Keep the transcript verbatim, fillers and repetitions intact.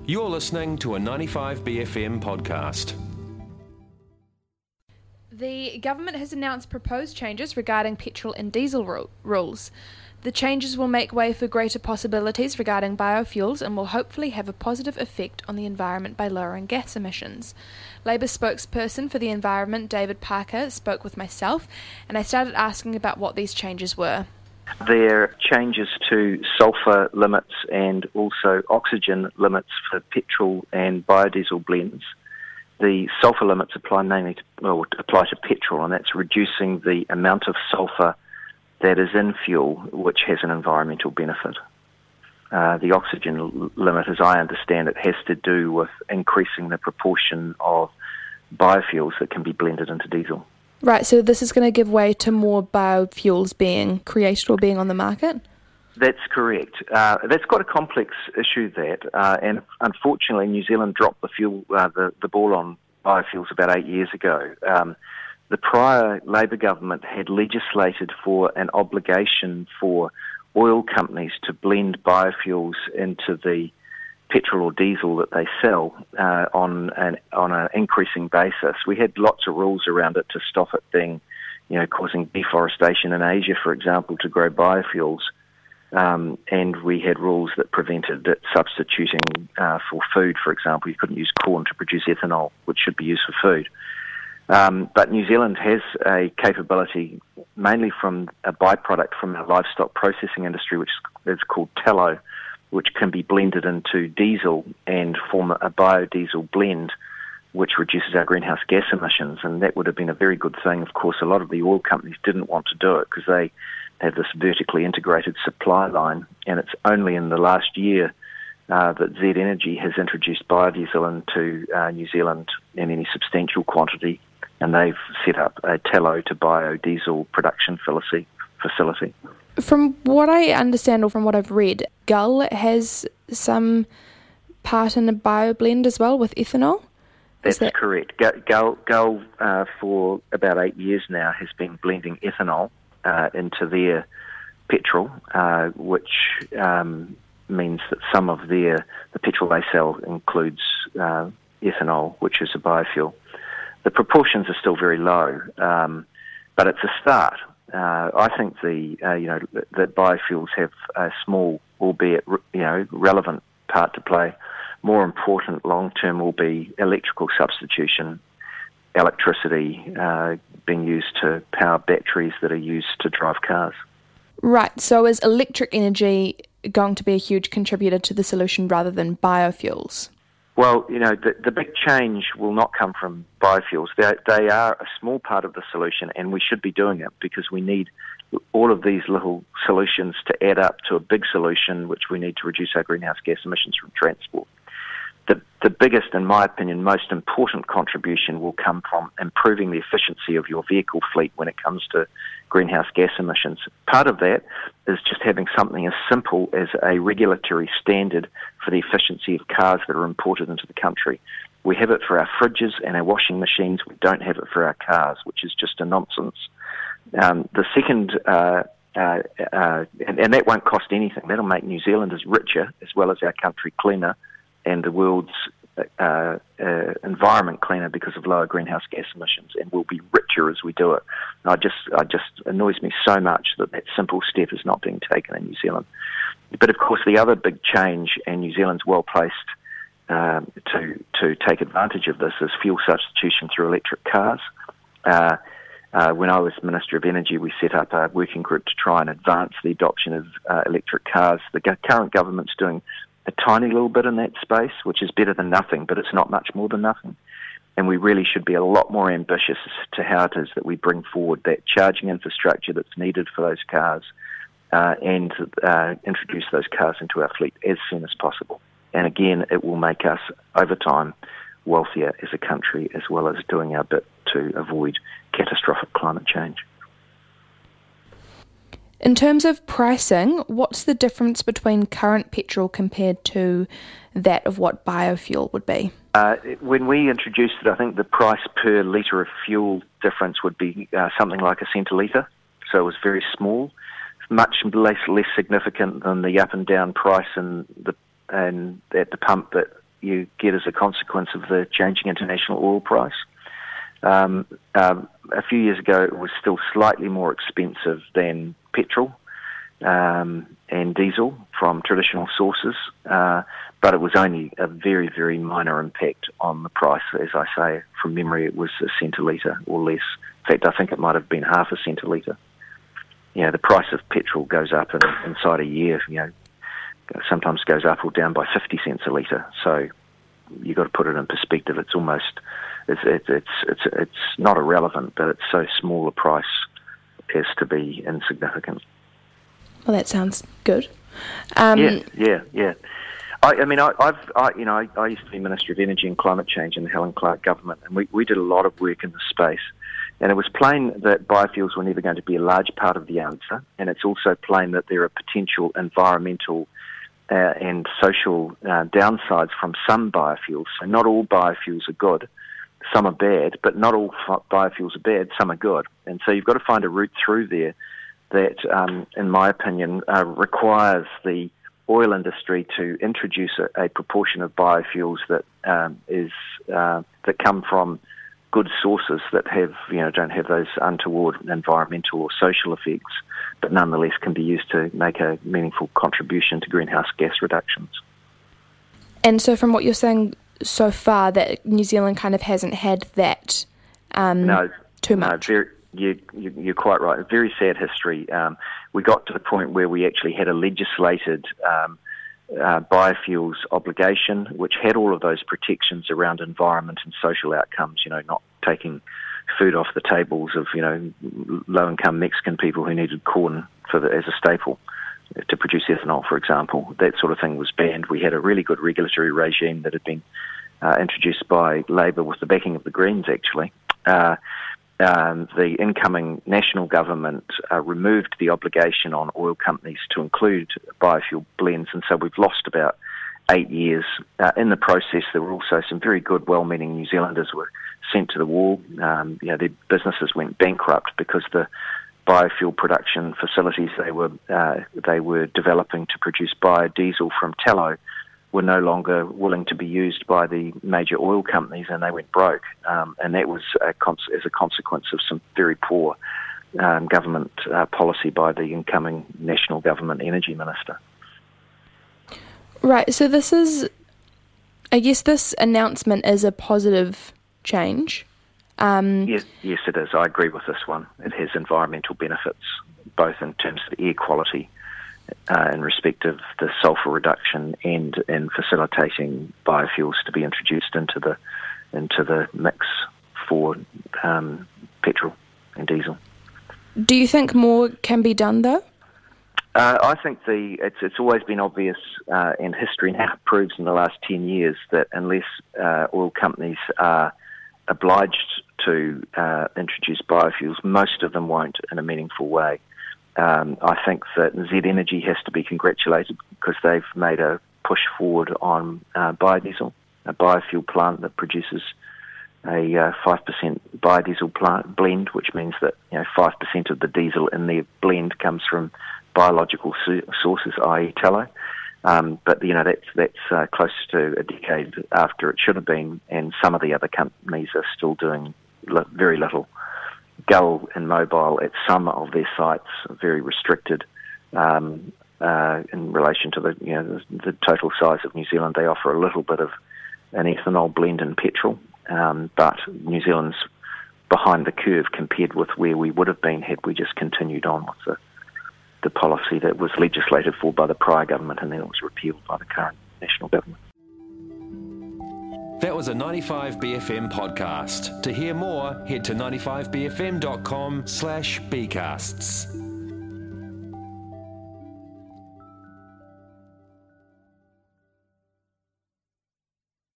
You're listening to a ninety-five B F M podcast. The government has announced proposed changes regarding petrol and diesel ru- rules. The changes will make way for greater possibilities regarding biofuels and will hopefully have a positive effect on the environment by lowering gas emissions. Labour spokesperson for the environment, David Parker, spoke with myself, and I started asking about what these changes were. There are changes to sulphur limits and also oxygen limits for petrol and biodiesel blends. The sulphur limits apply mainly to, well, apply to petrol, and that's reducing the amount of sulphur that is in fuel, which has an environmental benefit. Uh, the oxygen l- limit, as I understand it, has to do with increasing the proportion of biofuels that can be blended into diesel. Right, so this is going to give way to more biofuels being created or being on the market? That's correct. Uh, that's quite a complex issue, that, uh, and unfortunately New Zealand dropped the fuel, uh, the, the ball on biofuels about eight years ago. Um, the prior Labour government had legislated for an obligation for oil companies to blend biofuels into the petrol or diesel that they sell uh, on an on an increasing basis. We had lots of rules around it to stop it being, you know, causing deforestation in Asia, for example, to grow biofuels. Um, and we had rules that prevented it substituting uh, for food, for example. You couldn't use corn to produce ethanol, which should be used for food. Um, but New Zealand has a capability, mainly from a byproduct from our livestock processing industry, which is called tallow, which can be blended into diesel and form a biodiesel blend, which reduces our greenhouse gas emissions. And that would have been a very good thing. Of course, a lot of the oil companies didn't want to do it because they have this vertically integrated supply line. And it's only in the last year uh, that Z Energy has introduced biodiesel into uh, New Zealand in any substantial quantity. And they've set up a tallow to biodiesel production facility. From what I understand or from what I've read, Gull has some part in a bioblend as well with ethanol? That's that... correct. Gull, Gull uh, for about eight years now, has been blending ethanol uh, into their petrol, uh, which um, means that some of their the petrol they sell includes uh, ethanol, which is a biofuel. The proportions are still very low, um, but it's a start. Uh, I think the uh, you know that biofuels have a small, albeit you know relevant part to play. More important long term will be electrical substitution, electricity uh, being used to power batteries that are used to drive cars. Right. So is electric energy going to be a huge contributor to the solution rather than biofuels? Well, you know, the, the big change will not come from biofuels. They, they are a small part of the solution, and we should be doing it because we need all of these little solutions to add up to a big solution, which we need to reduce our greenhouse gas emissions from transport. The, the biggest, in my opinion, most important contribution will come from improving the efficiency of your vehicle fleet when it comes to greenhouse gas emissions. Part of that is just having something as simple as a regulatory standard for the efficiency of cars that are imported into the country. We have it for our fridges and our washing machines. We don't have it for our cars, which is just a nonsense. Um, the second, uh, uh, uh, and, and that won't cost anything. That'll make New Zealanders richer as well as our country cleaner and the world's uh, uh, environment cleaner because of lower greenhouse gas emissions, and we'll be richer as we do it. I just, I just annoys me so much that that simple step is not being taken in New Zealand. But of course, the other big change, and New Zealand's well placed uh, to to take advantage of this, is fuel substitution through electric cars. Uh, uh, when I was Minister of Energy, we set up a working group to try and advance the adoption of uh, electric cars. The go- current government's doing a tiny little bit in that space, which is better than nothing, but it's not much more than nothing. And we really should be a lot more ambitious as to how it is that we bring forward that charging infrastructure that's needed for those cars uh, and uh, introduce those cars into our fleet as soon as possible. And again, it will make us, over time, wealthier as a country, as well as doing our bit to avoid catastrophic climate change. In terms of pricing, what's the difference between current petrol compared to that of what biofuel would be? Uh, when we introduced it, I think the price per litre of fuel difference would be uh, something like a cent a litre, so it was very small, much less less significant than the up and down price and the and at the pump that you get as a consequence of the changing international oil price. Um, um, a few years ago, it was still slightly more expensive than petrol um, and diesel from traditional sources, uh, but it was only a very, very minor impact on the price. As I say, from memory, it was a cent a litre or less. In fact, I think it might have been half a cent a litre. You know, the price of petrol goes up in, inside a year, you know, sometimes goes up or down by fifty cents a litre. So you've got to put it in perspective. It's almost, it's it's it's it's, it's not irrelevant, but it's so small a price as to be insignificant. Well, that sounds good. Um, yeah, yeah, yeah. I, I mean, I, I've, I, you know, I, I used to be Minister of Energy and Climate Change in the Helen Clark government, and we, we did a lot of work in this space. And it was plain that biofuels were never going to be a large part of the answer, and it's also plain that there are potential environmental uh, and social uh, downsides from some biofuels. So not all biofuels are good. Some are bad, but not all f- biofuels are bad. Some are good. And so you've got to find a route through there that, um, in my opinion, uh, requires the oil industry to introduce a, a proportion of biofuels that um, is uh, that come from good sources that have, you know, don't have those untoward environmental or social effects, but nonetheless can be used to make a meaningful contribution to greenhouse gas reductions. And so from what you're saying so far, that New Zealand kind of hasn't had that um, no, too much? No, very, you, you, you're quite right. A very sad history. Um, we got to the point where we actually had a legislated um, Uh, biofuels obligation, which had all of those protections around environment and social outcomes, you know, not taking food off the tables of, you know, low-income Mexican people who needed corn for the, as a staple to produce ethanol, for example. That sort of thing was banned. We had a really good regulatory regime that had been uh, introduced by Labor with the backing of the Greens, actually. Uh, Um, the incoming national government uh, removed the obligation on oil companies to include biofuel blends, and so we've lost about eight years. Uh, in the process, there were also some very good, well-meaning New Zealanders were sent to the wall. Um, you know, their businesses went bankrupt because the biofuel production facilities they were uh, they were developing to produce biodiesel from tallow were no longer willing to be used by the major oil companies, and they went broke. Um, and that was a cons- as a consequence of some very poor um, government uh, policy by the incoming national government energy minister. Right, so this is, I guess this announcement is a positive change. Um, yes, yes, it is. I agree with this one. It has environmental benefits, both in terms of air quality, Uh, in respect of the sulphur reduction, and in facilitating biofuels to be introduced into the into the mix for um, petrol and diesel. Do you think more can be done, though? Uh, I think the it's it's always been obvious, uh, and history now proves in the last ten years, that unless uh, oil companies are obliged to uh, introduce biofuels, most of them won't in a meaningful way. Um, I think that Z Energy has to be congratulated because they've made a push forward on uh, biodiesel, a biofuel plant that produces a uh, five percent biodiesel plant blend, which means that, you know, five percent of the diesel in their blend comes from biological su- sources, that is tallow. Um, but, you know, that's, that's uh, close to a decade after it should have been, and some of the other companies are still doing li- very little. Gull and Mobile at some of their sites are very restricted um, uh, in relation to the, you know, the, the total size of New Zealand. They offer a little bit of an ethanol blend in petrol, um, but New Zealand's behind the curve compared with where we would have been had we just continued on with the, the policy that was legislated for by the prior government and then it was repealed by the current national government. That was a ninety-five B F M podcast. To hear more, head to ninety-five b f m dot com slash b casts.